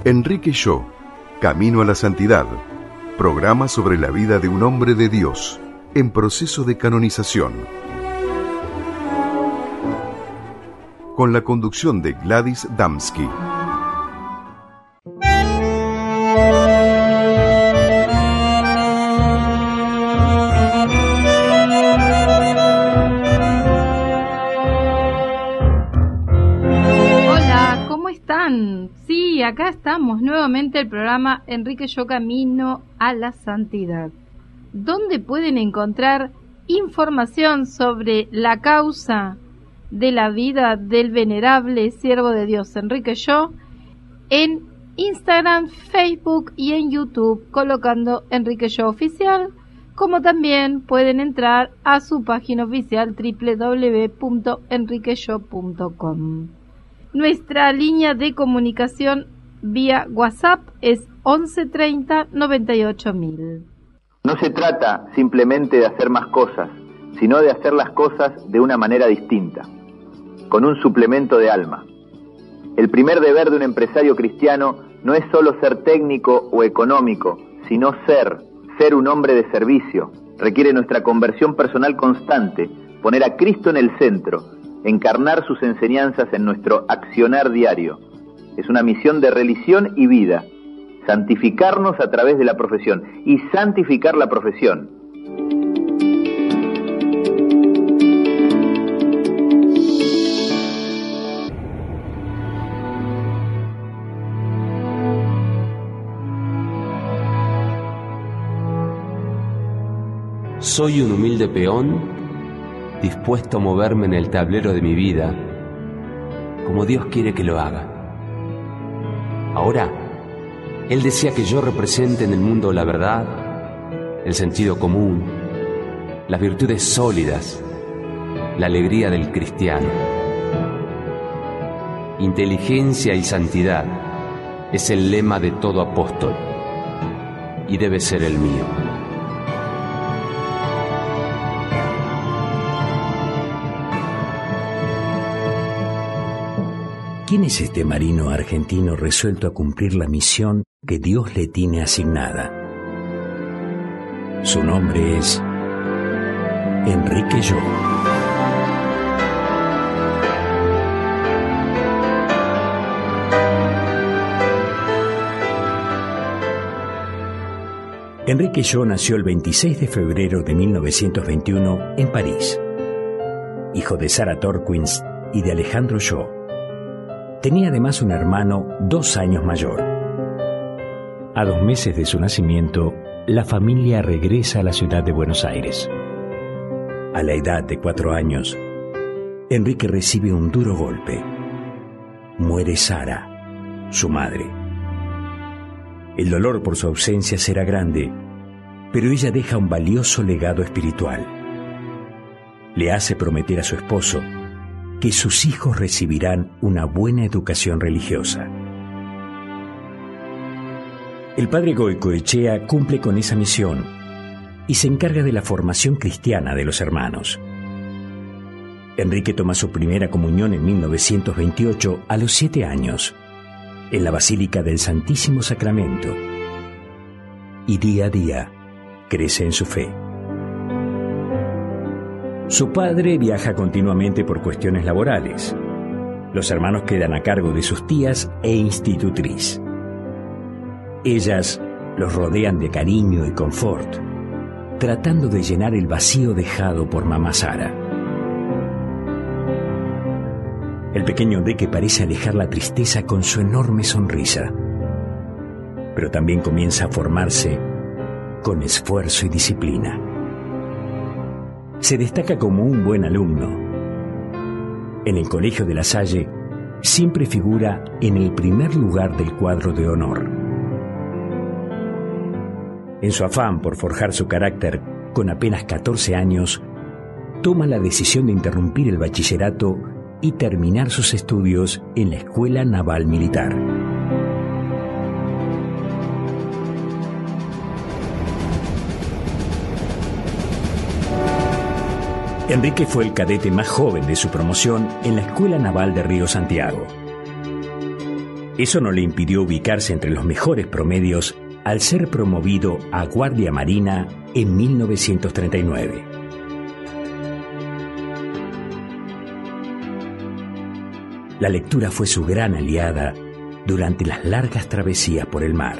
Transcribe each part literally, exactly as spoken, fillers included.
Enrique Shaw, Camino a la Santidad, programa sobre la vida de un hombre de Dios en proceso de canonización. Con la conducción de Gladys Damsky. Sí, acá estamos nuevamente el programa Enrique Shaw, Camino a la Santidad, donde pueden encontrar información sobre la causa de la vida del venerable siervo de Dios Enrique Shaw en Instagram, Facebook y en YouTube, colocando Enrique Shaw Oficial, como también pueden entrar a su página oficial doble u doble u doble u punto enrique shaw punto com. Nuestra línea de comunicación vía WhatsApp es once treinta noventa y ocho mil. No se trata simplemente de hacer más cosas, sino de hacer las cosas de una manera distinta, con un suplemento de alma. El primer deber de un empresario cristiano no es solo ser técnico o económico, sino ser, ser un hombre de servicio. Requiere nuestra conversión personal constante, poner a Cristo en el centro, encarnar sus enseñanzas en nuestro accionar diario. Es una misión de religión y vida, santificarnos a través de la profesión y santificar la profesión. Soy un humilde peón dispuesto a moverme en el tablero de mi vida como Dios quiere que lo haga. Ahora, Él desea que yo represente en el mundo la verdad, el sentido común, las virtudes sólidas, la alegría del cristiano. Inteligencia y santidad es el lema de todo apóstol y debe ser el mío. ¿Quién es este marino argentino resuelto a cumplir la misión que Dios le tiene asignada? Su nombre es Enrique Shaw. Enrique Shaw nació el veintiséis de febrero de mil novecientos veintiuno en París, hijo de Sarah Torquins y de Alejandro Shaw. Tenía además un hermano dos años mayor. A dos meses de su nacimiento, la familia regresa a la ciudad de Buenos Aires. A la edad de cuatro años, Enrique recibe un duro golpe. Muere Sara, su madre. El dolor por su ausencia será grande, pero ella deja un valioso legado espiritual. Le hace prometer a su esposo que sus hijos recibirán una buena educación religiosa. El padre Goicoechea cumple con esa misión y se encarga de la formación cristiana de los hermanos. Enrique toma su primera comunión en mil novecientos veintiocho a los siete años, en la Basílica del Santísimo Sacramento, y día a día crece en su fe. Su padre viaja continuamente por cuestiones laborales. Los hermanos quedan a cargo de sus tías e institutriz. Ellas los rodean de cariño y confort, tratando de llenar el vacío dejado por mamá Sara. El pequeño Enrique parece alejar la tristeza con su enorme sonrisa, pero también comienza a formarse con esfuerzo y disciplina. Se destaca como un buen alumno. En el Colegio de La Salle siempre figura en el primer lugar del cuadro de honor. En su afán por forjar su carácter, con apenas catorce años, toma la decisión de interrumpir el bachillerato y terminar sus estudios en la Escuela Naval Militar. Enrique fue el cadete más joven de su promoción en la Escuela Naval de Río Santiago. Eso no le impidió ubicarse entre los mejores promedios al ser promovido a Guardia Marina en mil novecientos treinta y nueve. La lectura fue su gran aliada durante las largas travesías por el mar.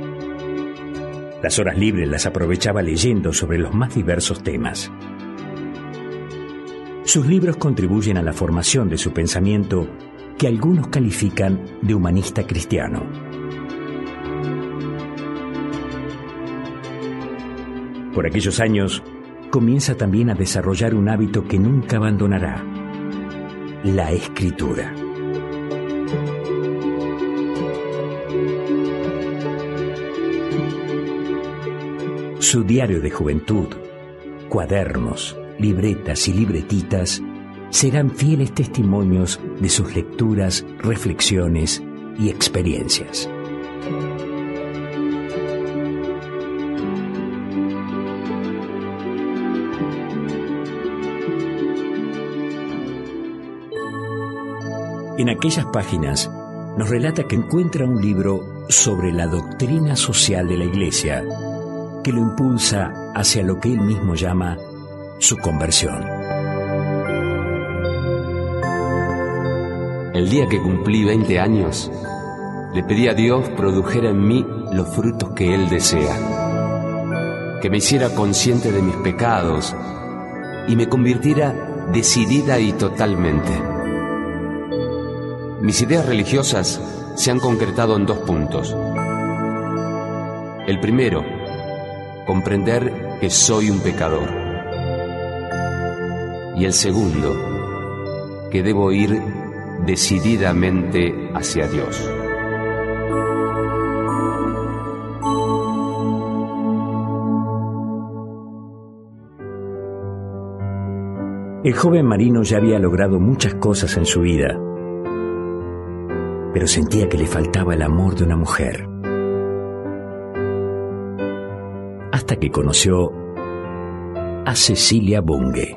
Las horas libres las aprovechaba leyendo sobre los más diversos temas. Sus libros contribuyen a la formación de su pensamiento, que algunos califican de humanista cristiano. Por aquellos años, comienza también a desarrollar un hábito que nunca abandonará: la escritura. Su diario de juventud, cuadernos, libretas y libretitas serán fieles testimonios de sus lecturas, reflexiones y experiencias. En aquellas páginas nos relata que encuentra un libro sobre la doctrina social de la Iglesia que lo impulsa hacia lo que él mismo llama su conversión. El día que cumplí veinte años, le pedí a Dios produjera en mí los frutos que Él desea, que me hiciera consciente de mis pecados y me convirtiera decidida y totalmente. Mis ideas religiosas se han concretado en dos puntos. El primero, comprender que soy un pecador. Y el segundo, que debo ir decididamente hacia Dios. El joven marino ya había logrado muchas cosas en su vida, pero sentía que le faltaba el amor de una mujer. Hasta que conoció a Cecilia Bunge.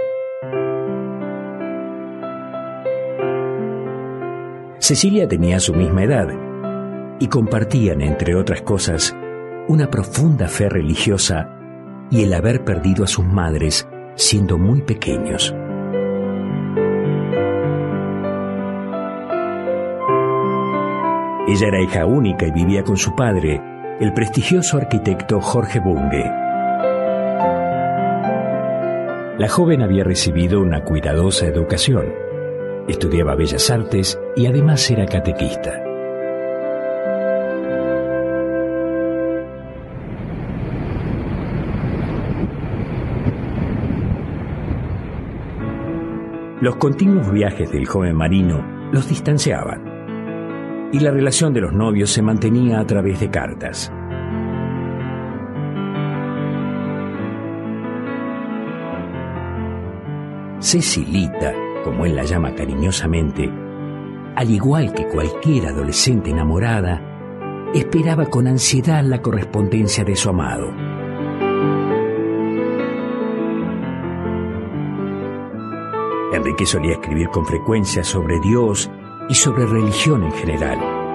Cecilia tenía su misma edad y compartían, entre otras cosas, una profunda fe religiosa y el haber perdido a sus madres siendo muy pequeños. Ella era hija única y vivía con su padre, el prestigioso arquitecto Jorge Bunge. La joven había recibido una cuidadosa educación. Estudiaba Bellas Artes y además era catequista. Los continuos viajes del joven marino los distanciaban y la relación de los novios se mantenía a través de cartas. Cecilita, como él la llama cariñosamente, al igual que cualquier adolescente enamorada, esperaba con ansiedad la correspondencia de su amado. Enrique solía escribir con frecuencia sobre Dios y sobre religión en general.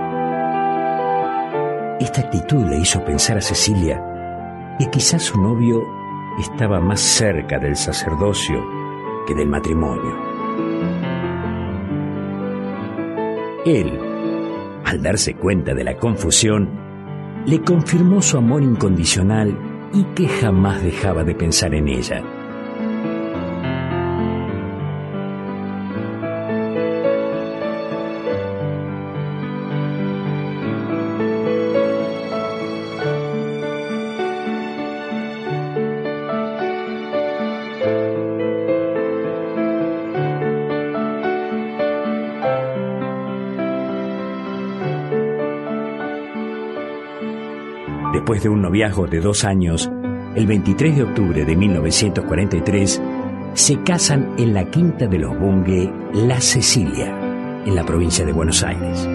Esta actitud le hizo pensar a Cecilia que quizás su novio estaba más cerca del sacerdocio que del matrimonio. Él, al darse cuenta de la confusión, le confirmó su amor incondicional y que jamás dejaba de pensar en ella. Después de un noviazgo de dos años, el veintitrés de octubre de mil novecientos cuarenta y tres, se casan en la quinta de los Bunge, La Cecilia, en la provincia de Buenos Aires.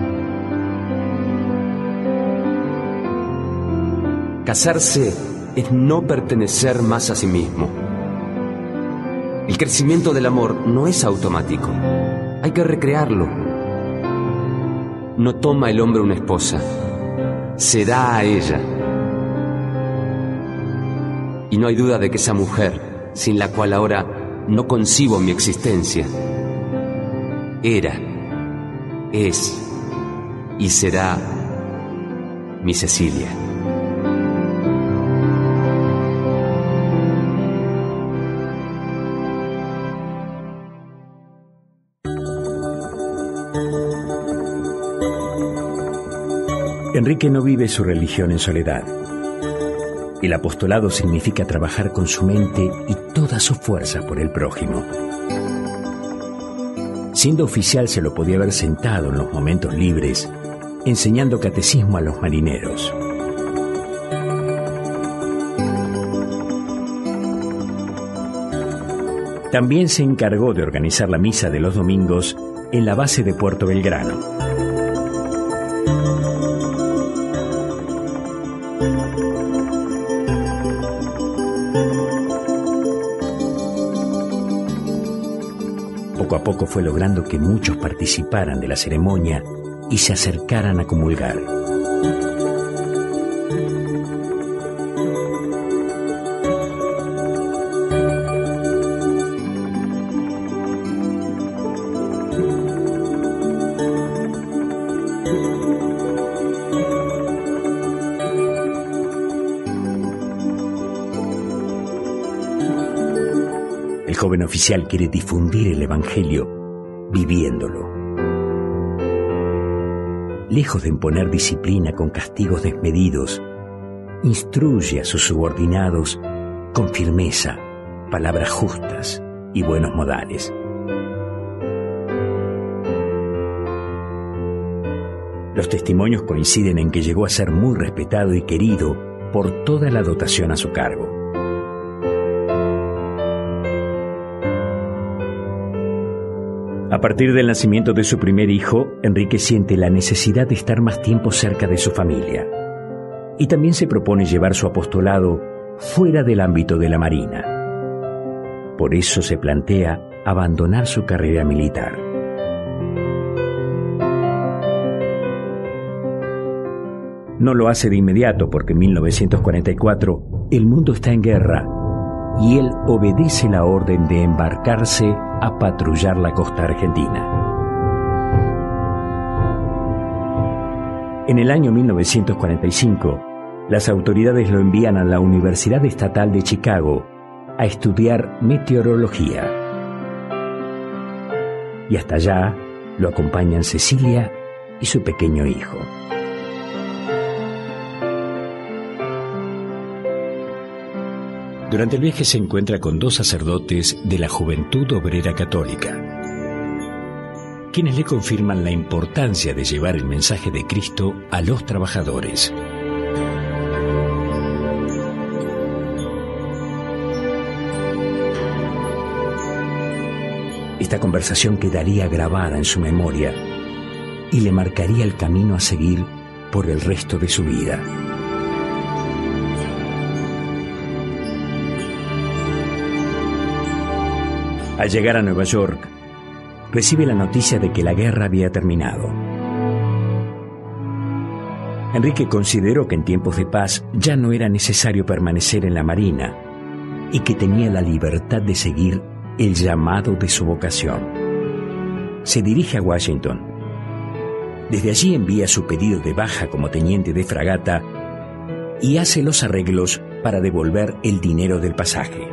Casarse es no pertenecer más a sí mismo. El crecimiento del amor no es automático. Hay que recrearlo. no toma el hombre una esposa, se da a ella. Y no hay duda de que esa mujer, sin la cual ahora no concibo mi existencia, era, es y será mi Cecilia. Enrique no vive su religión en soledad. El apostolado significa trabajar con su mente y todas sus fuerzas por el prójimo. Siendo oficial se lo podía haber sentado en los momentos libres, enseñando catecismo a los marineros. También se encargó de organizar la misa de los domingos en la base de Puerto Belgrano. Poco a poco fue logrando que muchos participaran de la ceremonia y se acercaran a comulgar. El joven oficial quiere difundir el Evangelio viviéndolo. Lejos de imponer disciplina con castigos desmedidos, instruye a sus subordinados con firmeza, palabras justas y buenos modales. Los testimonios coinciden en que llegó a ser muy respetado y querido por toda la dotación a su cargo. A partir del nacimiento de su primer hijo, Enrique siente la necesidad de estar más tiempo cerca de su familia y también se propone llevar su apostolado fuera del ámbito de la Marina. Por eso se plantea abandonar su carrera militar. No lo hace de inmediato porque en mil novecientos cuarenta y cuatro el mundo está en guerra y él obedece la orden de embarcarse a patrullar la costa argentina. En el año mil novecientos cuarenta y cinco, las autoridades lo envían a la Universidad Estatal de Chicago a estudiar meteorología. Y hasta allá lo acompañan Cecilia y su pequeño hijo. Durante el viaje se encuentra con dos sacerdotes de la Juventud Obrera Católica, quienes le confirman la importancia de llevar el mensaje de Cristo a los trabajadores. Esta conversación quedaría grabada en su memoria y le marcaría el camino a seguir por el resto de su vida. Al llegar a Nueva York, recibe la noticia de que la guerra había terminado. Enrique consideró que en tiempos de paz ya no era necesario permanecer en la Marina y que tenía la libertad de seguir el llamado de su vocación. Se dirige a Washington. Desde allí envía su pedido de baja como teniente de fragata y hace los arreglos para devolver el dinero del pasaje.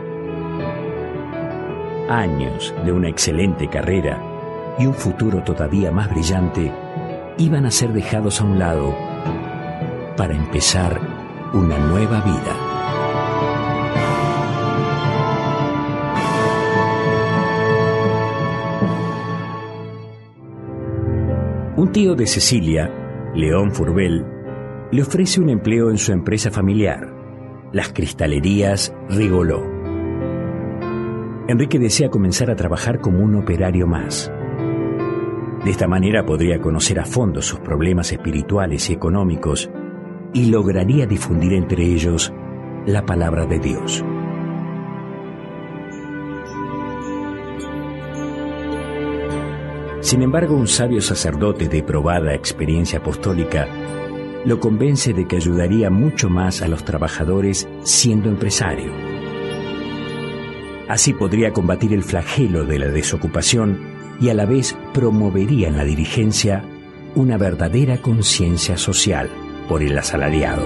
Años de una excelente carrera y un futuro todavía más brillante iban a ser dejados a un lado para empezar una nueva vida. Un tío de Cecilia, León Furbel, le ofrece un empleo en su empresa familiar, las cristalerías Rigoló. Enrique desea comenzar a trabajar como un operario más. De esta manera podría conocer a fondo sus problemas espirituales y económicos y lograría difundir entre ellos la palabra de Dios. Sin embargo, un sabio sacerdote de probada experiencia apostólica lo convence de que ayudaría mucho más a los trabajadores siendo empresario. Así podría combatir el flagelo de la desocupación y a la vez promovería en la dirigencia una verdadera conciencia social por el asalariado.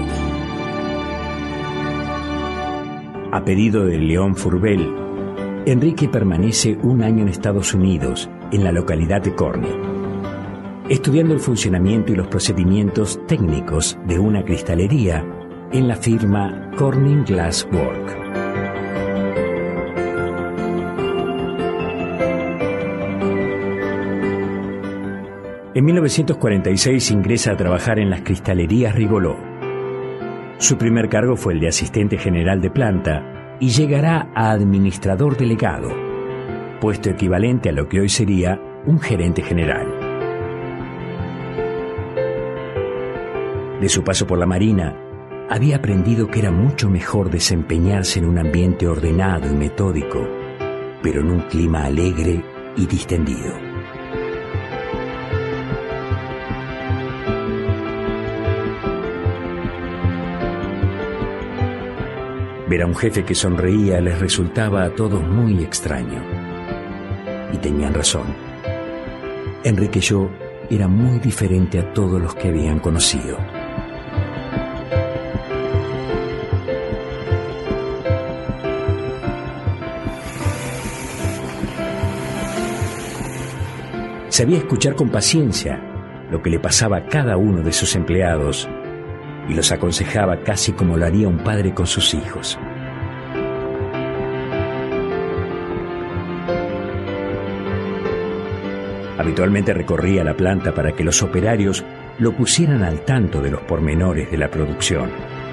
A pedido de León Fourbel, Enrique permanece un año en Estados Unidos, en la localidad de Corning, estudiando el funcionamiento y los procedimientos técnicos de una cristalería en la firma Corning Glass Work. En mil novecientos cuarenta y seis ingresa a trabajar en las cristalerías Rigolot. Su primer cargo fue el de asistente general de planta y llegará a administrador delegado, puesto equivalente a lo que hoy sería un gerente general. De su paso por la Marina, había aprendido que era mucho mejor desempeñarse en un ambiente ordenado y metódico, pero en un clima alegre y distendido. Ver a un jefe que sonreía les resultaba a todos muy extraño. Y tenían razón. Enrique Yo era muy diferente a todos los que habían conocido. Sabía escuchar con paciencia lo que le pasaba a cada uno de sus empleados y los aconsejaba casi como lo haría un padre con sus hijos. Habitualmente recorría la planta para que los operarios lo pusieran al tanto de los pormenores de la producción.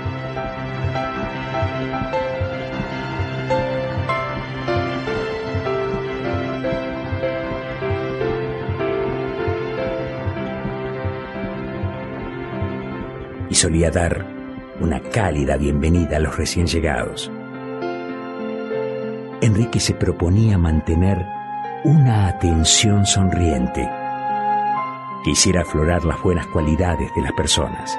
Y solía dar una cálida bienvenida a los recién llegados. Enrique se proponía mantener una atención sonriente que hiciera aflorar las buenas cualidades de las personas.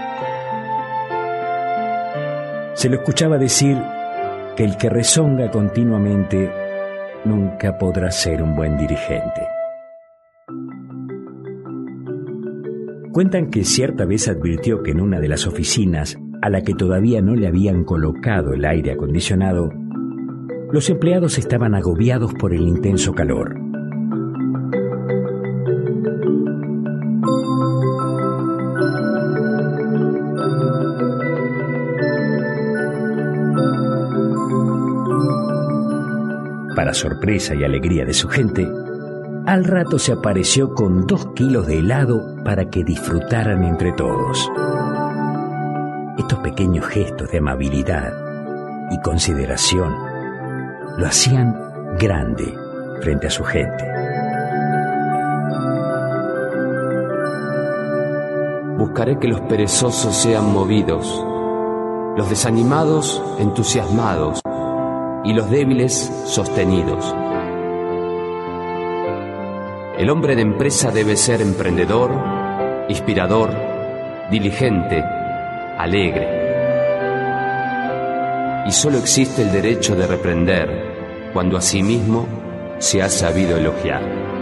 Se lo escuchaba decir que el que rezonga continuamente nunca podrá ser un buen dirigente. Cuentan que cierta vez advirtió que en una de las oficinas, a la que todavía no le habían colocado el aire acondicionado, los empleados estaban agobiados por el intenso calor. Para sorpresa y alegría de su gente, al rato se apareció con dos kilos de helado para que disfrutaran entre todos. Estos pequeños gestos de amabilidad y consideración lo hacían grande frente a su gente. Buscaré que los perezosos sean movidos, los desanimados entusiasmados y los débiles sostenidos. El hombre de empresa debe ser emprendedor, inspirador, diligente, alegre. Y solo existe el derecho de reprender cuando a sí mismo se ha sabido elogiar.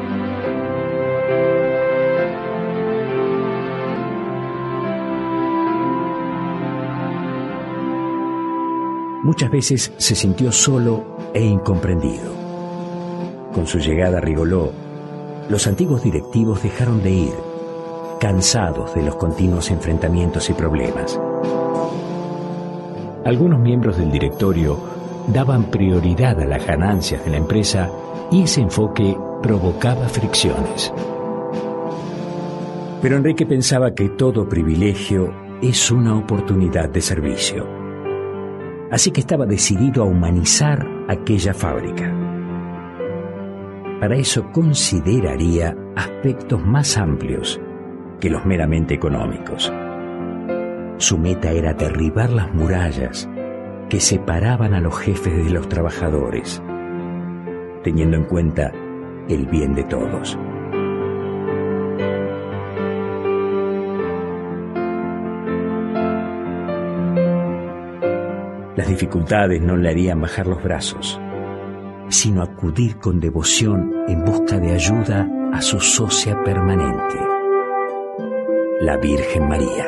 Muchas veces se sintió solo e incomprendido. Con su llegada a Rigolot, los antiguos directivos dejaron de ir, cansados de los continuos enfrentamientos y problemas. Algunos miembros del directorio daban prioridad a las ganancias de la empresa y ese enfoque provocaba fricciones. Pero Enrique pensaba que todo privilegio es una oportunidad de servicio. Así que estaba decidido a humanizar aquella fábrica. Para eso consideraría aspectos más amplios que los meramente económicos. Su meta era derribar las murallas que separaban a los jefes de los trabajadores, teniendo en cuenta el bien de todos. dificultades no le harían bajar los brazos, sino acudir con devoción en busca de ayuda a su socia permanente, la Virgen María.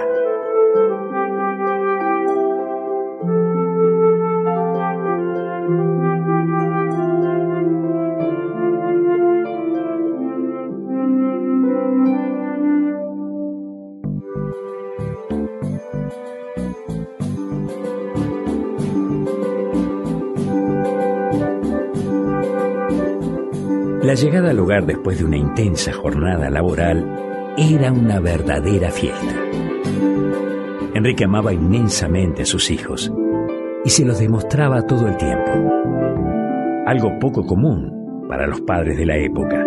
La llegada al hogar después de una intensa jornada laboral era una verdadera fiesta. Enrique amaba inmensamente a sus hijos y se los demostraba todo el tiempo, algo poco común para los padres de la época.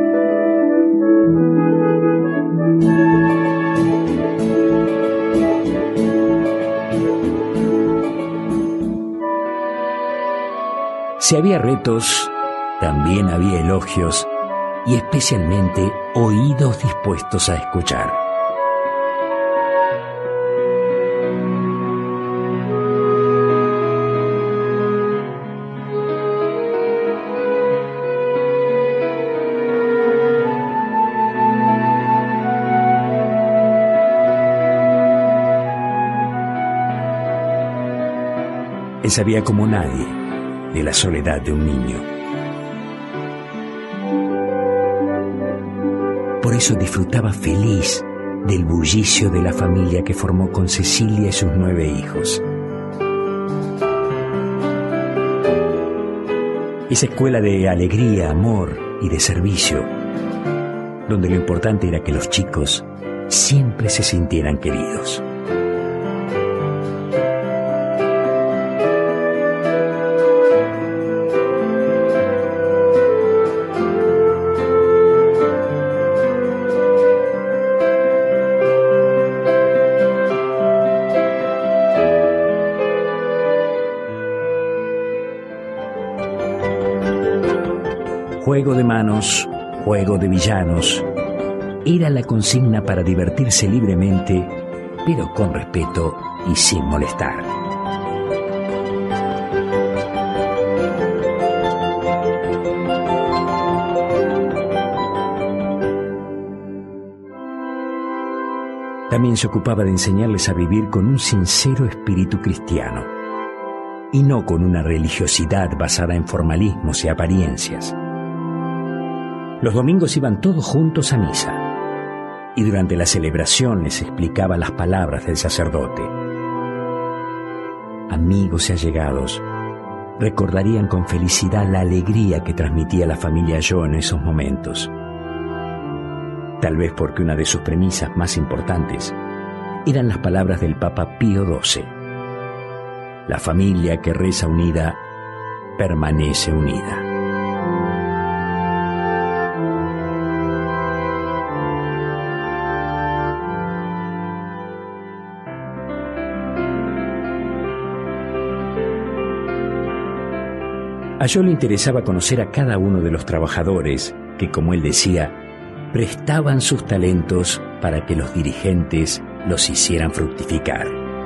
Si había retos, también había elogios y especialmente oídos dispuestos a escuchar. Él sabía como nadie de la soledad de un niño. Por eso disfrutaba feliz del bullicio de la familia que formó con Cecilia y sus nueve hijos. Esa escuela de alegría, amor y de servicio, donde lo importante era que los chicos siempre se sintieran queridos. Juego de manos, juego de villanos, era la consigna para divertirse libremente, pero con respeto y sin molestar. También se ocupaba de enseñarles a vivir con un sincero espíritu cristiano, y no con una religiosidad basada en formalismos y apariencias. Los domingos iban todos juntos a misa, y durante la celebración les explicaba las palabras del sacerdote. Amigos y allegados recordarían con felicidad la alegría que transmitía la familia Yo en esos momentos. Tal vez porque una de sus premisas más importantes eran las palabras del Papa Pío doce. La familia que reza unida permanece unida. A Yo le interesaba conocer a cada uno de los trabajadores que, como él decía, prestaban sus talentos para que los dirigentes los hicieran fructificar.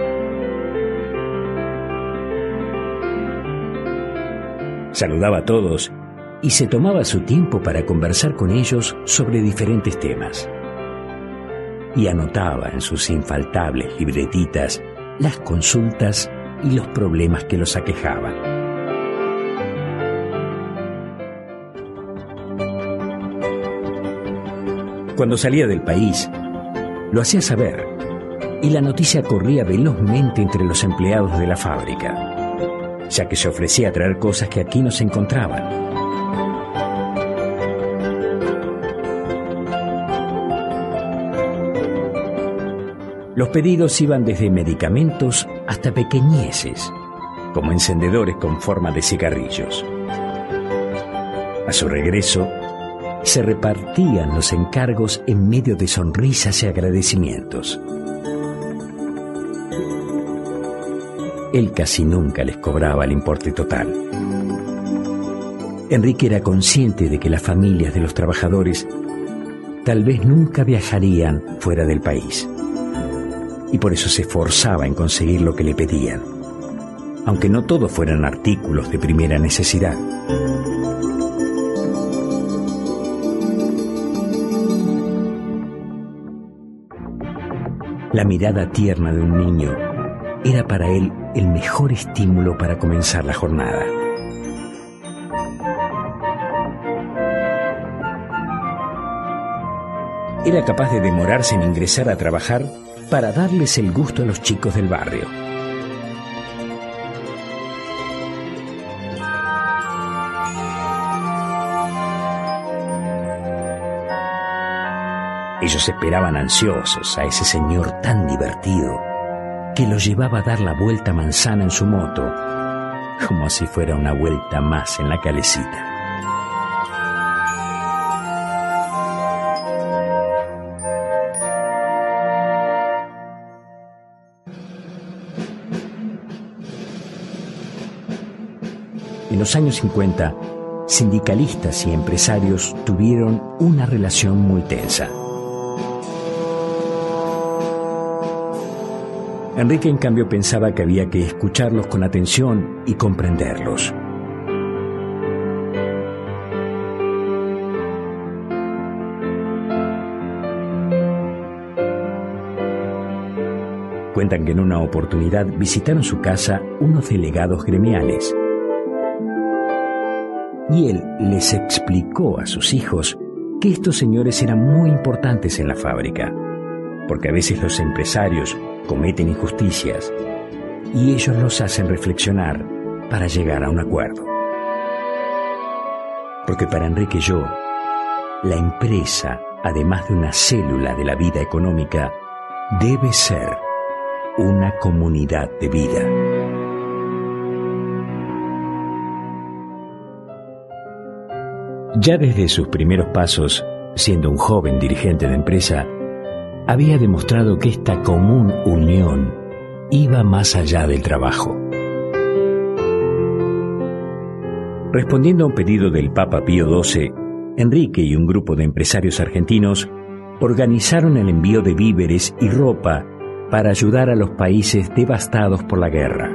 Saludaba a todos y se tomaba su tiempo para conversar con ellos sobre diferentes temas. Y anotaba en sus infaltables libretitas las consultas y los problemas que los aquejaban. Cuando salía del país, lo hacía saber, y la noticia corría velozmente entre los empleados de la fábrica, ya que se ofrecía a traer cosas que aquí no se encontraban. Los pedidos iban desde medicamentos hasta pequeñeces, como encendedores con forma de cigarrillos. A su regreso, se repartían los encargos en medio de sonrisas y agradecimientos. Él casi nunca les cobraba el importe total. Enrique era consciente de que las familias de los trabajadores tal vez nunca viajarían fuera del país, y por eso se esforzaba en conseguir lo que le pedían. aunque no todos fueran artículos de primera necesidad. La mirada tierna de un niño era para él el mejor estímulo para comenzar la jornada. Era capaz de demorarse en ingresar a trabajar para darles el gusto a los chicos del barrio. Ellos esperaban ansiosos a ese señor tan divertido que los llevaba a dar la vuelta a manzana en su moto, como si fuera una vuelta más en la calecita. En los años cincuenta, sindicalistas y empresarios tuvieron una relación muy tensa. Enrique, en cambio, pensaba que había que escucharlos con atención y comprenderlos. Cuentan que en una oportunidad visitaron su casa unos delegados gremiales. Y él les explicó a sus hijos que estos señores eran muy importantes en la fábrica, porque a veces los empresarios cometen injusticias y ellos los hacen reflexionar para llegar a un acuerdo. Porque para Enrique Yo, la empresa, además de una célula de la vida económica, debe ser una comunidad de vida. Ya desde sus primeros pasos, siendo un joven dirigente de empresa, había demostrado que esta común unión iba más allá del trabajo. Respondiendo a un pedido del Papa Pío doce, Enrique y un grupo de empresarios argentinos organizaron el envío de víveres y ropa para ayudar a los países devastados por la guerra.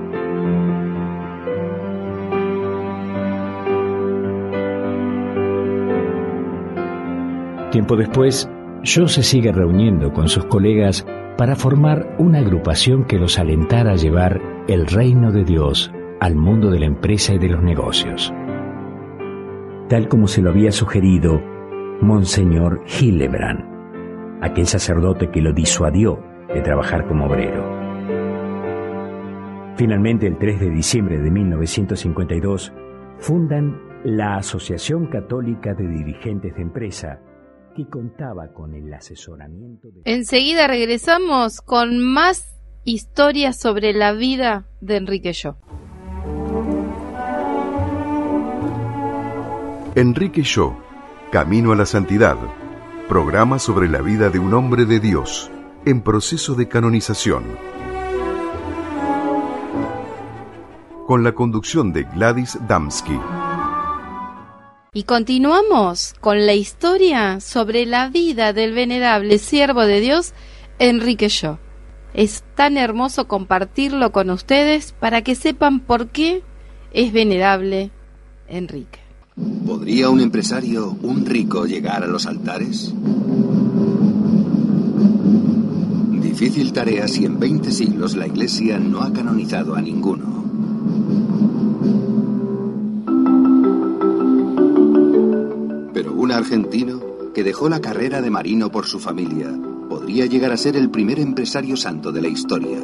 Tiempo después, Yo se sigue reuniendo con sus colegas para formar una agrupación que los alentara a llevar el reino de Dios al mundo de la empresa y de los negocios, tal como se lo había sugerido Monseñor Hildebrand, aquel sacerdote que lo disuadió de trabajar como obrero. Finalmente, el tres de diciembre de mil novecientos cincuenta y dos, fundan la Asociación Católica de Dirigentes de Empresa, que contaba con el asesoramiento de... Enseguida regresamos con más historias sobre la vida de Enrique Yo. Enrique Yo, Camino a la Santidad, programa sobre la vida de un hombre de Dios en proceso de canonización. Con la conducción de Gladys Damsky. Y continuamos con la historia sobre la vida del venerable siervo de Dios, Enrique Yo. Es tan hermoso compartirlo con ustedes para que sepan por qué es venerable Enrique. ¿Podría un empresario, un rico, llegar a los altares? Difícil tarea si en veinte siglos la Iglesia no ha canonizado a ninguno. Pero un argentino que dejó la carrera de marino por su familia podría llegar a ser el primer empresario santo de la historia.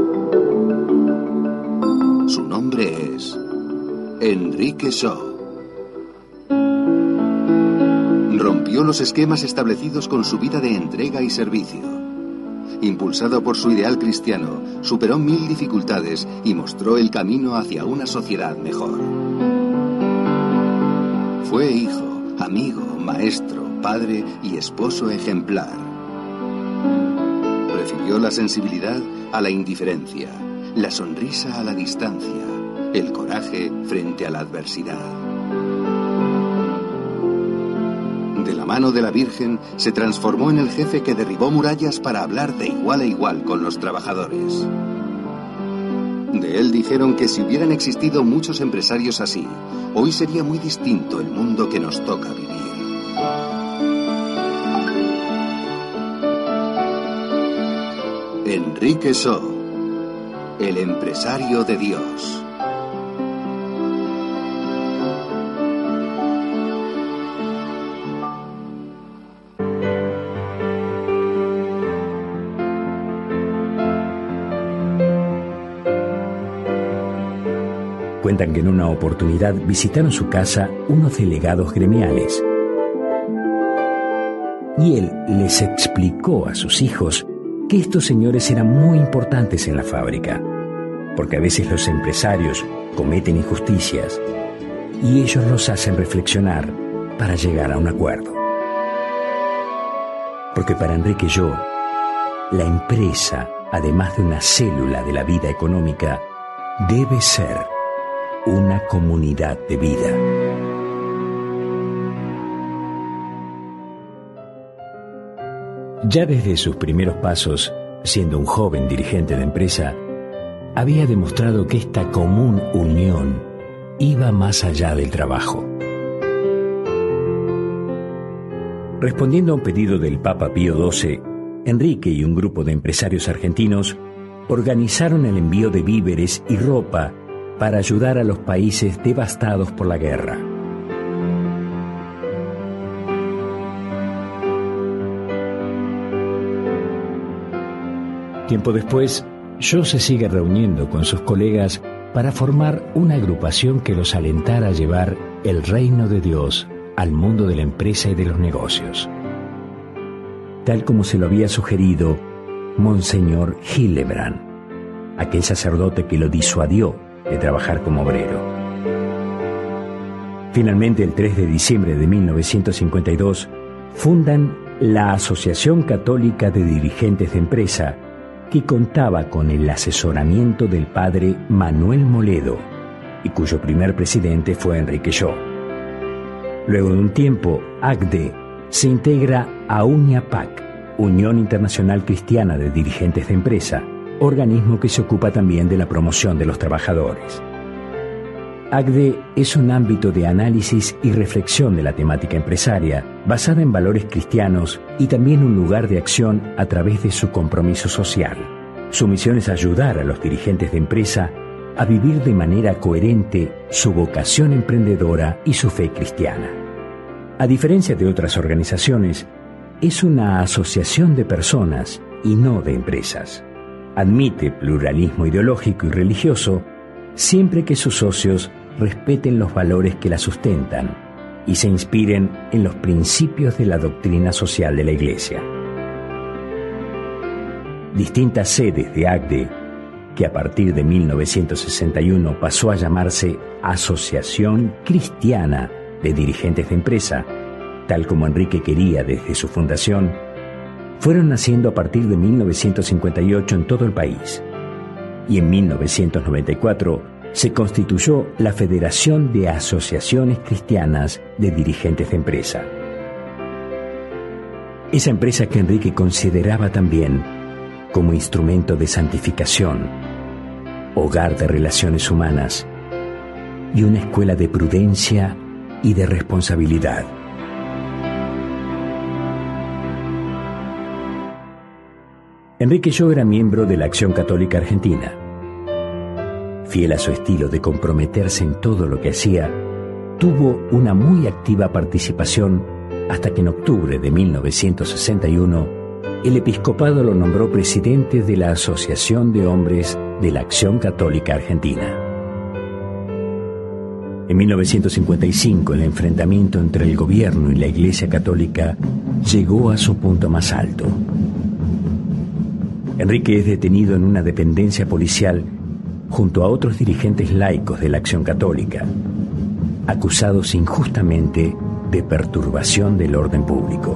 Su nombre es Enrique Yo. Rompió los esquemas establecidos con su vida de entrega y servicio. Impulsado por su ideal cristiano, superó mil dificultades y mostró el camino hacia una sociedad mejor. Fue hijo, amigo, maestro, padre y esposo ejemplar. Prefirió la sensibilidad a la indiferencia, la sonrisa a la distancia, el coraje frente a la adversidad. De la mano de la Virgen, se transformó en el jefe que derribó murallas para hablar de igual a igual con los trabajadores. De él dijeron que si hubieran existido muchos empresarios así, hoy sería muy distinto el mundo que nos toca vivir. Enrique Shaw, el empresario de Dios. Cuentan que en una oportunidad visitaron su casa unos delegados gremiales. Y él les explicó a sus hijos que estos señores eran muy importantes en la fábrica, porque a veces los empresarios cometen injusticias y ellos los hacen reflexionar para llegar a un acuerdo. Porque para Enrique Shaw, la empresa, además de una célula de la vida económica, debe ser una comunidad de vida. Ya desde sus primeros pasos, siendo un joven dirigente de empresa, había demostrado que esta común unión iba más allá del trabajo. Respondiendo a un pedido del Papa Pío doce, Enrique y un grupo de empresarios argentinos organizaron el envío de víveres y ropa para ayudar a los países devastados por la guerra. Tiempo después, Shaw se sigue reuniendo con sus colegas para formar una agrupación que los alentara a llevar el reino de Dios al mundo de la empresa y de los negocios, tal como se lo había sugerido Monseñor Hildebrand, aquel sacerdote que lo disuadió de trabajar como obrero. Finalmente, el tres de diciembre de mil novecientos cincuenta y dos, fundan la Asociación Católica de Dirigentes de Empresa, que contaba con el asesoramiento del padre Manuel Moledo y cuyo primer presidente fue Enrique Shaw. Luego de un tiempo, A C D E se integra a UNIAPAC, Unión Internacional Cristiana de Dirigentes de Empresa, organismo que se ocupa también de la promoción de los trabajadores. A C D E es un ámbito de análisis y reflexión de la temática empresaria, basada en valores cristianos y también un lugar de acción a través de su compromiso social. Su misión es ayudar a los dirigentes de empresa a vivir de manera coherente su vocación emprendedora y su fe cristiana. A diferencia de otras organizaciones, es una asociación de personas y no de empresas. Admite pluralismo ideológico y religioso siempre que sus socios respeten los valores que la sustentan y se inspiren en los principios de la doctrina social de la Iglesia. Distintas sedes de A C D E, que a partir de mil novecientos sesenta y uno pasó a llamarse Asociación Cristiana de Dirigentes de Empresa, tal como Enrique quería desde su fundación, fueron naciendo a partir de mil novecientos cincuenta y ocho en todo el país. Y en mil novecientos noventa y cuatro se constituyó la Federación de Asociaciones Cristianas de Dirigentes de Empresa. Esa empresa que Enrique consideraba también como instrumento de santificación, hogar de relaciones humanas y una escuela de prudencia y de responsabilidad. Enrique Shaw era miembro de la Acción Católica Argentina. Fiel a su estilo de comprometerse en todo lo que hacía, tuvo una muy activa participación hasta que en octubre de mil novecientos sesenta y uno el episcopado lo nombró presidente de la Asociación de Hombres de la Acción Católica Argentina. En mil novecientos cincuenta y cinco, el enfrentamiento entre el gobierno y la Iglesia Católica llegó a su punto más alto. Enrique es detenido en una dependencia policial junto a otros dirigentes laicos de la Acción Católica, acusados injustamente de perturbación del orden público.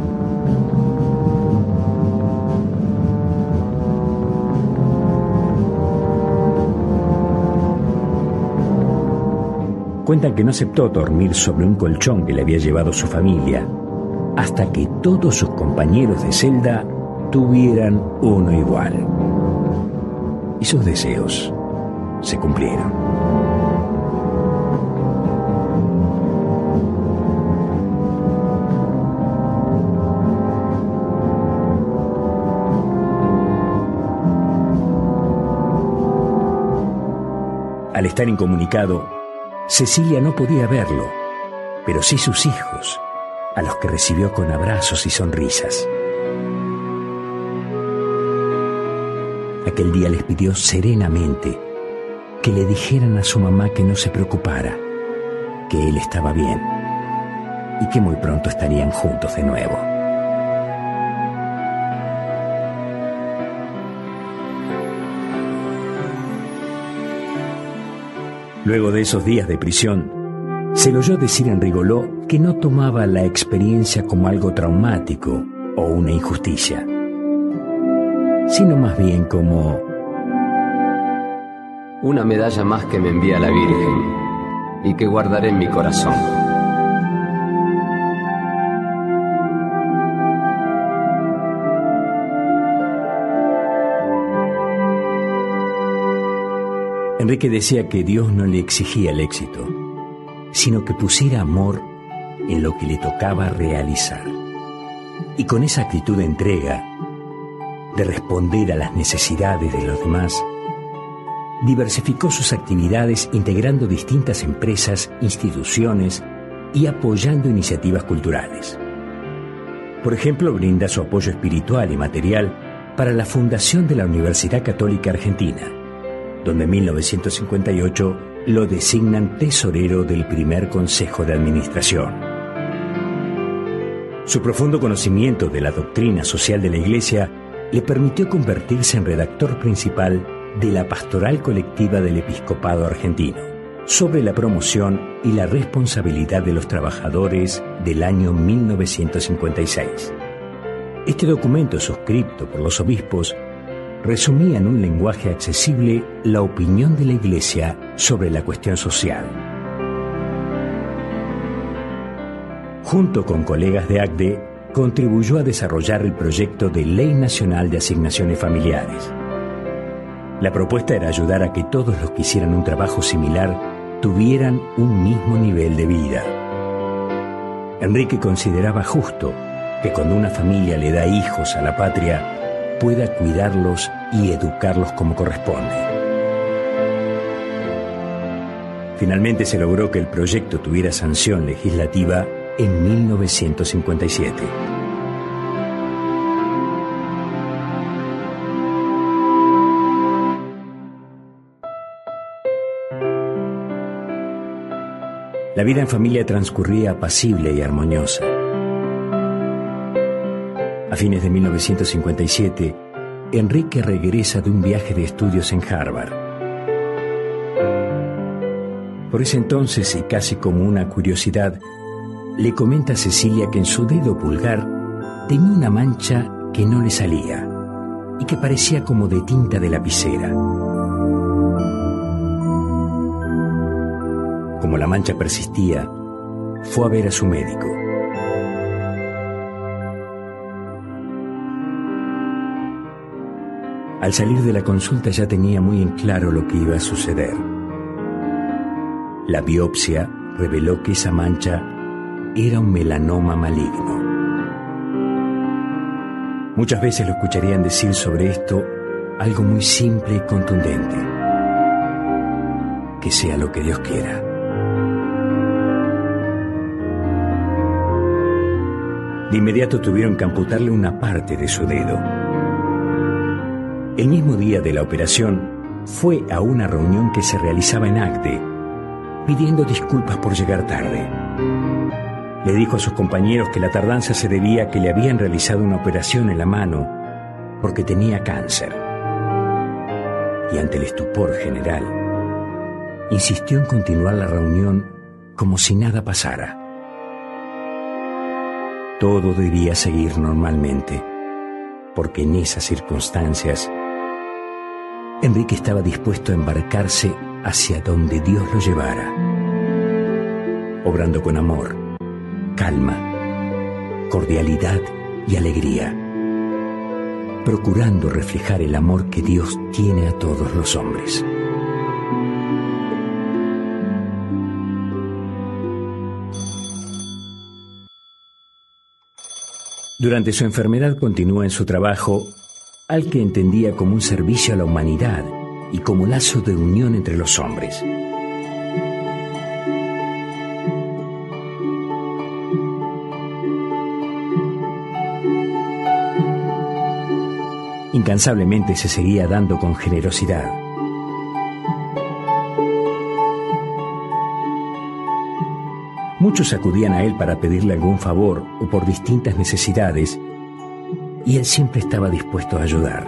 Cuentan que no aceptó dormir sobre un colchón que le había llevado su familia, hasta que todos sus compañeros de celda tuvieran uno igual. Y sus deseos se cumplieron. Al estar incomunicado, Cecilia no podía verlo, pero sí sus hijos, a los que recibió con abrazos y sonrisas. Aquel día les pidió serenamente que le dijeran a su mamá que no se preocupara, que él estaba bien y que muy pronto estarían juntos de nuevo. Luego de esos días de prisión, se le oyó decir en Rigolot que no tomaba la experiencia como algo traumático o una injusticia, sino más bien como una medalla más que me envía la Virgen y que guardaré en mi corazón. Enrique decía que Dios no le exigía el éxito, sino que pusiera amor en lo que le tocaba realizar. Y con esa actitud de entrega, de responder a las necesidades de los demás, diversificó sus actividades integrando distintas empresas, instituciones y apoyando iniciativas culturales. Por ejemplo, brinda su apoyo espiritual y material para la fundación de la Universidad Católica Argentina, donde en mil novecientos cincuenta y ocho lo designan tesorero del primer Consejo de Administración. Su profundo conocimiento de la doctrina social de la Iglesia le permitió convertirse en redactor principal de la Pastoral Colectiva del Episcopado Argentino, sobre la promoción y la responsabilidad de los trabajadores del año mil novecientos cincuenta y seis. Este documento, suscrito por los obispos, resumía en un lenguaje accesible la opinión de la Iglesia sobre la cuestión social. Junto con colegas de A C D E, contribuyó a desarrollar el proyecto de Ley Nacional de Asignaciones Familiares. La propuesta era ayudar a que todos los que hicieran un trabajo similar tuvieran un mismo nivel de vida. Enrique consideraba justo que cuando una familia le da hijos a la patria, pueda cuidarlos y educarlos como corresponde. Finalmente se logró que el proyecto tuviera sanción legislativa en mil novecientos cincuenta y siete. La vida en familia transcurría apacible y armoniosa. A fines de mil novecientos cincuenta y siete, Enrique regresa de un viaje de estudios en Harvard. Por ese entonces, y casi como una curiosidad, le comenta a Cecilia que en su dedo pulgar tenía una mancha que no le salía y que parecía como de tinta de lapicera. Como la mancha persistía, fue a ver a su médico. Al salir de la consulta ya tenía muy en claro lo que iba a suceder. La biopsia reveló que esa mancha era un melanoma maligno. Muchas veces lo escucharían decir sobre esto algo muy simple y contundente: que sea lo que Dios quiera. De inmediato tuvieron que amputarle una parte de su dedo. El mismo día de la operación, fue a una reunión que se realizaba en A C D E, pidiendo disculpas por llegar tarde. Le dijo a sus compañeros que la tardanza se debía a que le habían realizado una operación en la mano porque tenía cáncer. Y ante el estupor general, insistió en continuar la reunión como si nada pasara. Todo debía seguir normalmente, porque en esas circunstancias Enrique estaba dispuesto a embarcarse hacia donde Dios lo llevara, obrando con amor, calma, cordialidad y alegría, procurando reflejar el amor que Dios tiene a todos los hombres. Durante su enfermedad continúa en su trabajo, al que entendía como un servicio a la humanidad y como lazo de unión entre los hombres. Incansablemente se seguía dando con generosidad. Muchos acudían a él para pedirle algún favor o por distintas necesidades, y él siempre estaba dispuesto a ayudar.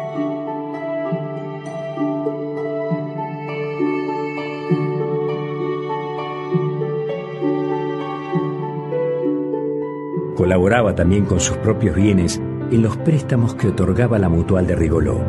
Colaboraba también con sus propios bienes en los préstamos que otorgaba la Mutual de Rigoló.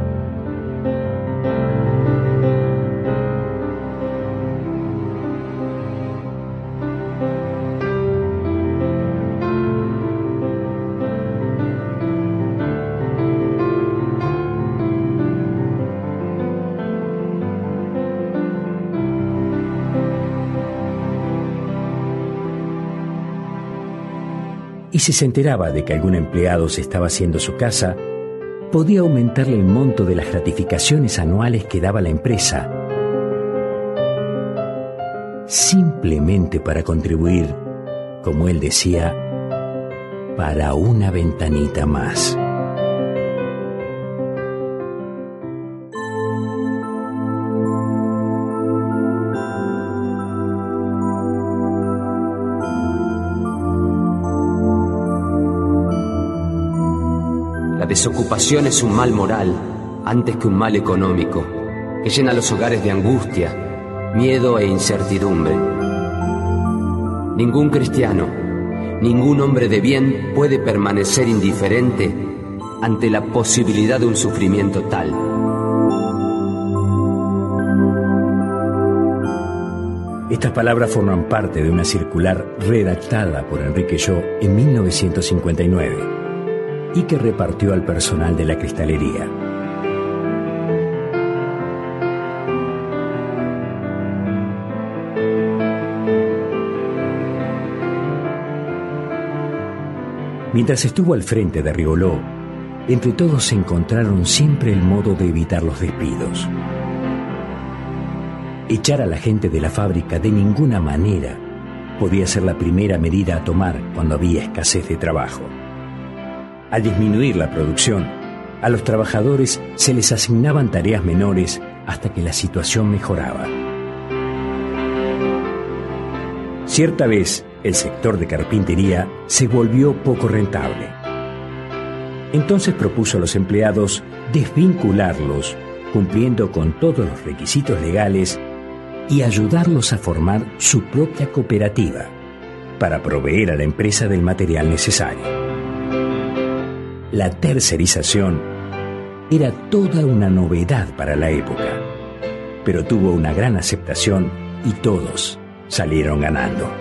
Y si se enteraba de que algún empleado se estaba haciendo su casa, podía aumentarle el monto de las gratificaciones anuales que daba la empresa, simplemente para contribuir, como él decía, para una ventanita más. La desocupación es un mal moral antes que un mal económico, que llena los hogares de angustia, miedo e incertidumbre. Ningún cristiano, ningún hombre de bien puede permanecer indiferente ante la posibilidad de un sufrimiento tal. Estas palabras forman parte de una circular redactada por Enrique Yo en mil novecientos cincuenta y nueve. Y que repartió al personal de la cristalería. Mientras estuvo al frente de Rigoló, entre todos encontraron siempre el modo de evitar los despidos. Echar a la gente de la fábrica de ninguna manera podía ser la primera medida a tomar cuando había escasez de trabajo. Al disminuir la producción, a los trabajadores se les asignaban tareas menores hasta que la situación mejoraba. Cierta vez, el sector de carpintería se volvió poco rentable. Entonces propuso a los empleados desvincularlos, cumpliendo con todos los requisitos legales, y ayudarlos a formar su propia cooperativa para proveer a la empresa del material necesario. La tercerización era toda una novedad para la época, pero tuvo una gran aceptación y todos salieron ganando.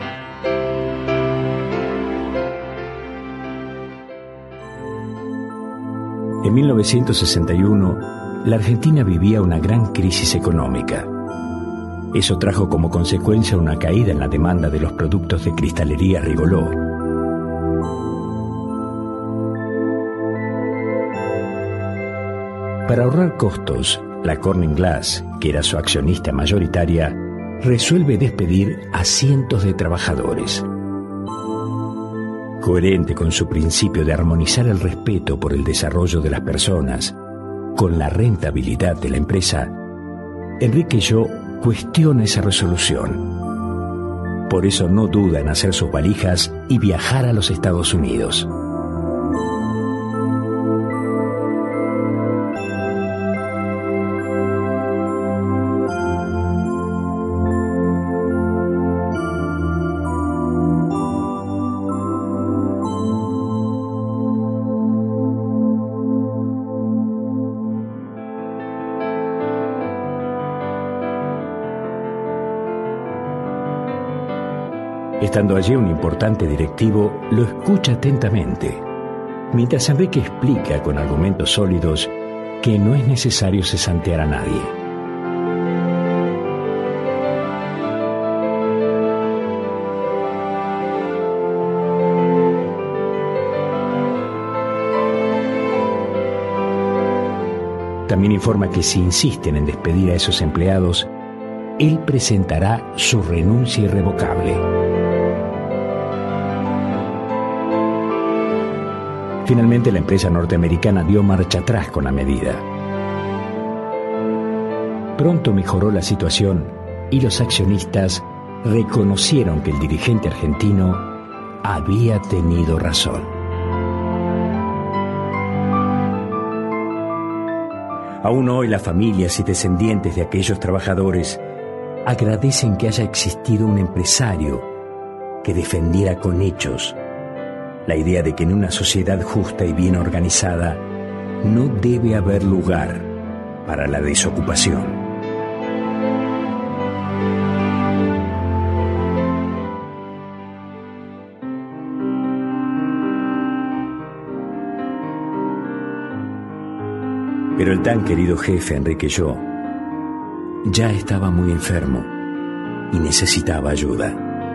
En mil novecientos sesenta y uno, la Argentina vivía una gran crisis económica. Eso trajo como consecuencia una caída en la demanda de los productos de cristalería Rigoló. Para ahorrar costos, la Corning Glass, que era su accionista mayoritaria, resuelve despedir a cientos de trabajadores. Coherente con su principio de armonizar el respeto por el desarrollo de las personas con la rentabilidad de la empresa, Enrique Yo cuestiona esa resolución. Por eso no duda en hacer sus valijas y viajar a los Estados Unidos. Estando allí, un importante directivo lo escucha atentamente, mientras Enrique explica con argumentos sólidos que no es necesario cesantear a nadie. También informa que si insisten en despedir a esos empleados, él presentará su renuncia irrevocable. Finalmente, la empresa norteamericana dio marcha atrás con la medida. Pronto mejoró la situación y los accionistas reconocieron que el dirigente argentino había tenido razón. Aún hoy las familias y descendientes de aquellos trabajadores agradecen que haya existido un empresario que defendiera con hechos la idea de que en una sociedad justa y bien organizada no debe haber lugar para la desocupación. Pero el tan querido jefe Enrique Yo ya estaba muy enfermo y necesitaba ayuda.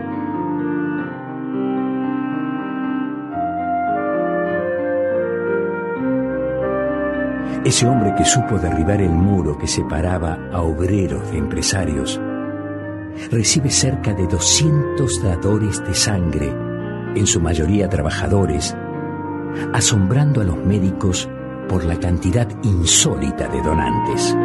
Ese hombre que supo derribar el muro que separaba a obreros de empresarios recibe cerca de doscientos dadores de sangre, en su mayoría trabajadores, asombrando a los médicos por la cantidad insólita de donantes.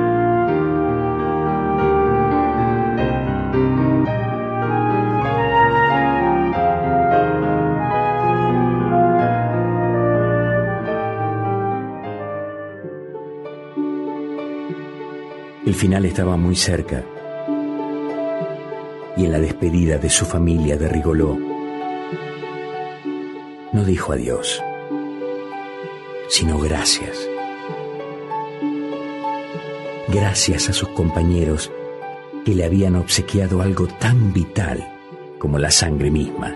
El final estaba muy cerca, y en la despedida de su familia de Rigoló no dijo adiós, sino gracias. Gracias a sus compañeros que le habían obsequiado algo tan vital como la sangre misma.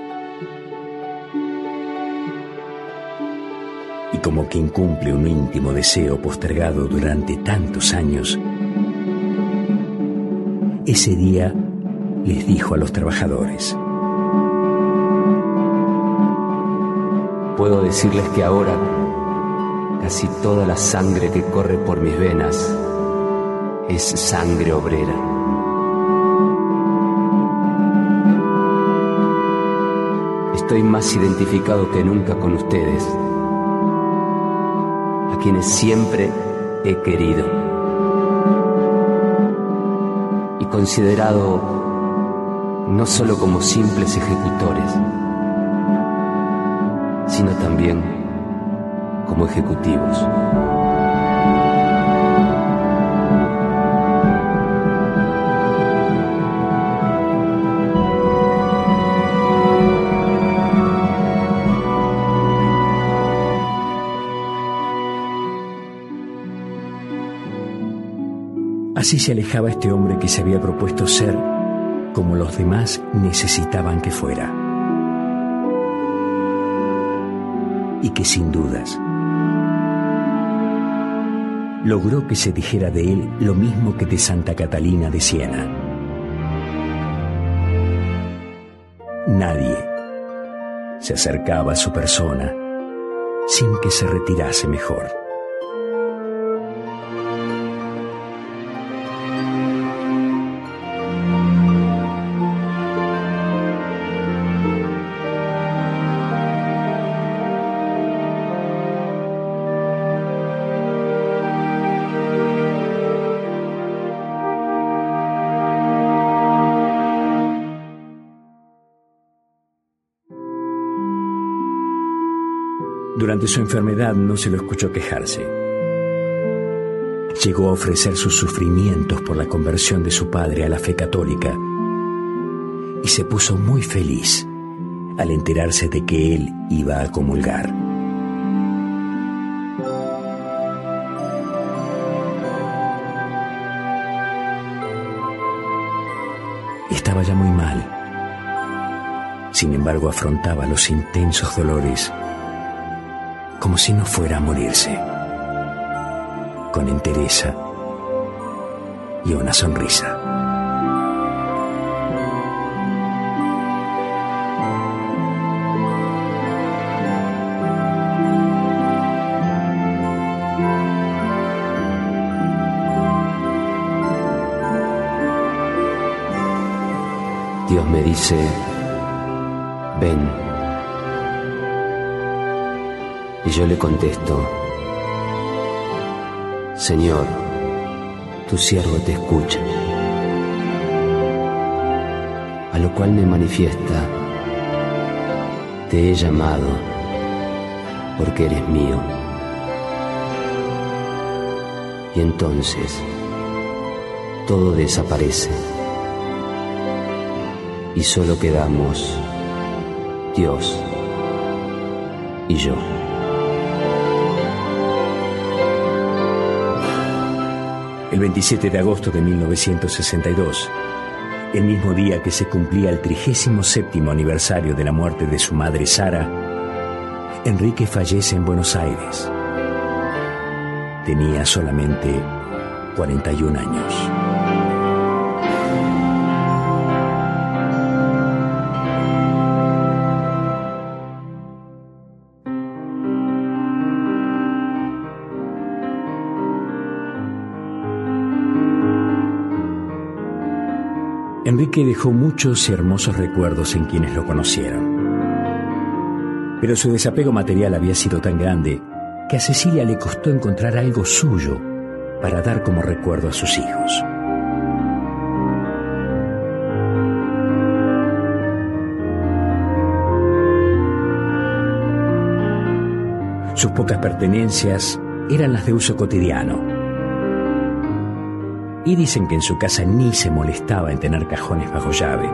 Y como quien cumple un íntimo deseo postergado durante tantos años, ese día les dijo a los trabajadores: puedo decirles que ahora casi toda la sangre que corre por mis venas es sangre obrera. Estoy más identificado que nunca con ustedes, a quienes siempre he querido y considerado no solo como simples ejecutores, sino también como ejecutivos. Así se alejaba este hombre que se había propuesto ser como los demás necesitaban que fuera, y que sin dudas logró que se dijera de él lo mismo que de Santa Catalina de Siena. Nadie se acercaba a su persona sin que se retirase mejor. Durante su enfermedad no se lo escuchó quejarse. Llegó a ofrecer sus sufrimientos por la conversión de su padre a la fe católica y se puso muy feliz al enterarse de que él iba a comulgar. Estaba ya muy mal. Sin embargo, afrontaba los intensos dolores como si no fuera a morirse, con entereza y una sonrisa. Dios me dice, ven. Y yo le contesto, Señor, tu siervo te escucha. A lo cual me manifiesta, te he llamado porque eres mío. Y entonces todo desaparece y solo quedamos Dios y yo. El veintisiete de agosto de mil novecientos sesenta y dos, el mismo día que se cumplía el trigésimo séptimo aniversario de la muerte de su madre Sara, Enrique fallece en Buenos Aires. Tenía solamente cuarenta y un años. Enrique dejó muchos y hermosos recuerdos en quienes lo conocieron. Pero su desapego material había sido tan grande que a Cecilia le costó encontrar algo suyo para dar como recuerdo a sus hijos. Sus pocas pertenencias eran las de uso cotidiano. Y dicen que en su casa ni se molestaba en tener cajones bajo llave.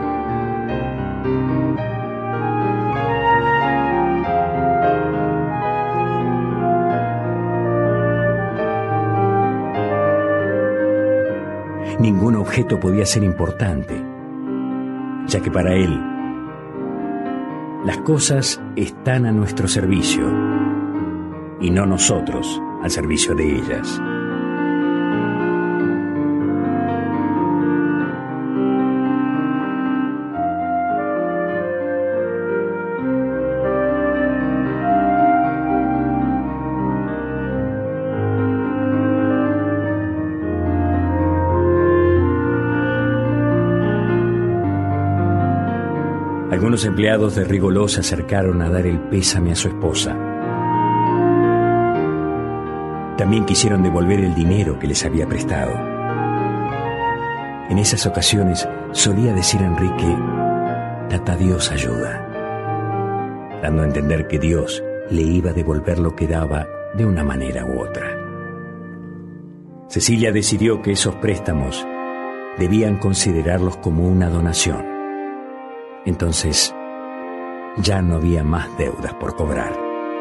Ningún objeto podía ser importante, ya que para él las cosas están a nuestro servicio y no nosotros al servicio de ellas. Algunos empleados de Rigoló se acercaron a dar el pésame a su esposa. También quisieron devolver el dinero que les había prestado. En esas ocasiones solía decir Enrique, Tata Dios ayuda, dando a entender que Dios le iba a devolver lo que daba de una manera u otra. Cecilia decidió que esos préstamos debían considerarlos como una donación. Entonces, ya no había más deudas por cobrar.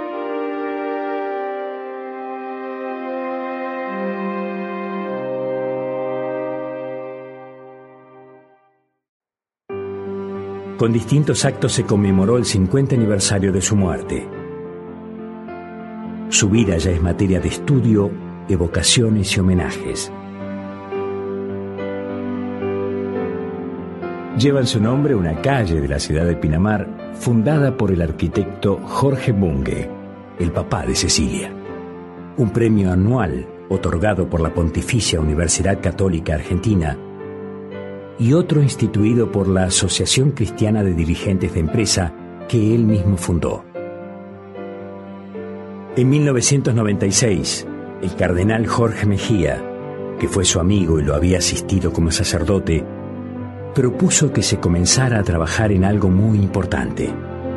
Con distintos actos se conmemoró el cincuenta aniversario de su muerte. Su vida ya es materia de estudio, evocaciones y homenajes. Lleva en su nombre una calle de la ciudad de Pinamar, fundada por el arquitecto Jorge Bunge, el papá de Cecilia. Un premio anual otorgado por la Pontificia Universidad Católica Argentina y otro instituido por la Asociación Cristiana de Dirigentes de Empresa que él mismo fundó. En mil novecientos noventa y seis, el cardenal Jorge Mejía, que fue su amigo y lo había asistido como sacerdote, propuso que se comenzara a trabajar en algo muy importante.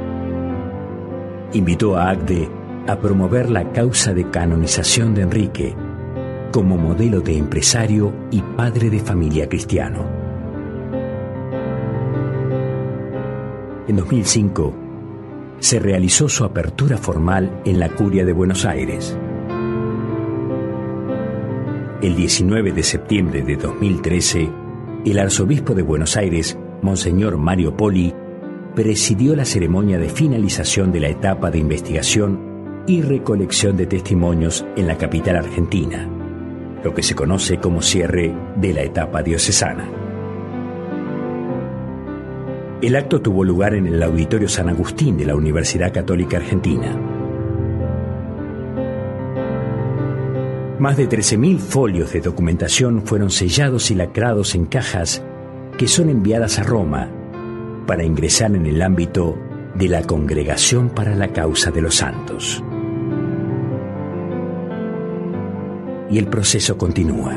Invitó a ACDE a promover la causa de canonización de Enrique como modelo de empresario y padre de familia cristiano. En dos mil cinco se realizó su apertura formal en la Curia de Buenos Aires. El diecinueve de septiembre de dos mil trece, el arzobispo de Buenos Aires, Monseñor Mario Poli, presidió la ceremonia de finalización de la etapa de investigación y recolección de testimonios en la capital argentina, lo que se conoce como cierre de la etapa diocesana. El acto tuvo lugar en el Auditorio San Agustín de la Universidad Católica Argentina. Más de trece mil folios de documentación fueron sellados y lacrados en cajas que son enviadas a Roma para ingresar en el ámbito de la Congregación para la Causa de los Santos. Y el proceso continúa.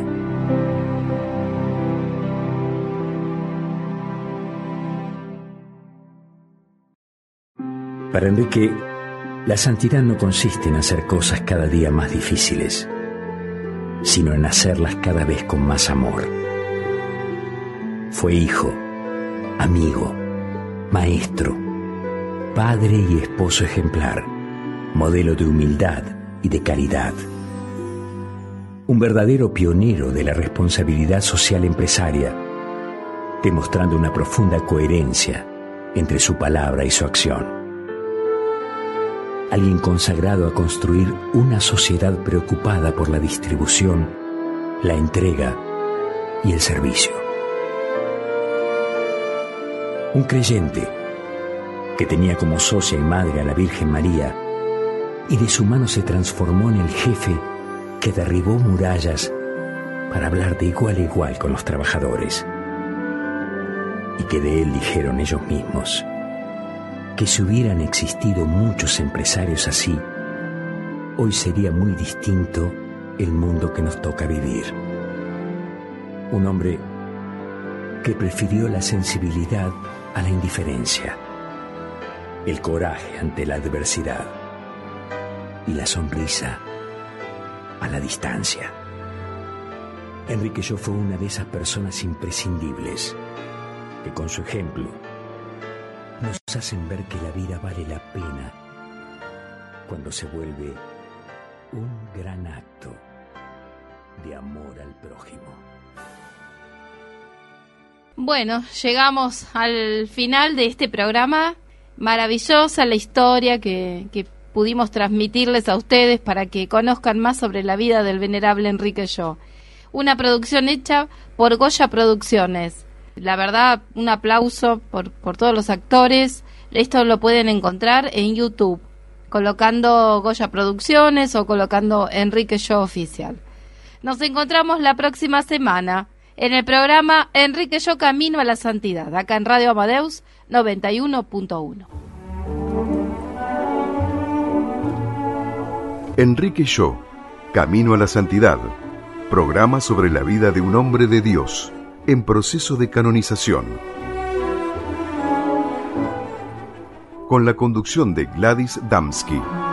Para Enrique, la santidad no consiste en hacer cosas cada día más difíciles, sino en hacerlas cada vez con más amor. Fue hijo, amigo, maestro, padre y esposo ejemplar, modelo de humildad y de caridad. Un verdadero pionero de la responsabilidad social empresaria, demostrando una profunda coherencia entre su palabra y su acción. Alguien consagrado a construir una sociedad preocupada por la distribución, la entrega y el servicio. Un creyente que tenía como socia y madre a la Virgen María y de su mano se transformó en el jefe que derribó murallas para hablar de igual a igual con los trabajadores, y que de él dijeron ellos mismos que si hubieran existido muchos empresarios así, hoy sería muy distinto el mundo que nos toca vivir. Un hombre que prefirió la sensibilidad a la indiferencia, el coraje ante la adversidad y la sonrisa a la distancia. Enrique Yo fue una de esas personas imprescindibles que con su ejemplo nos hacen ver que la vida vale la pena cuando se vuelve un gran acto de amor al prójimo. Bueno, llegamos al final de este programa. Maravillosa la historia que, que pudimos transmitirles a ustedes para que conozcan más sobre la vida del venerable Enrique Yo. Una producción hecha por Goya Producciones. La verdad, un aplauso por, por todos los actores. Esto lo pueden encontrar en YouTube, colocando Goya Producciones o colocando Enrique Yo Oficial. Nos encontramos la próxima semana en el programa Enrique Yo Camino a la Santidad, acá en Radio Amadeus noventa y uno punto uno. Enrique Yo, Camino a la Santidad, programa sobre la vida de un hombre de Dios en proceso de canonización. Con la conducción de Gladys Damsky.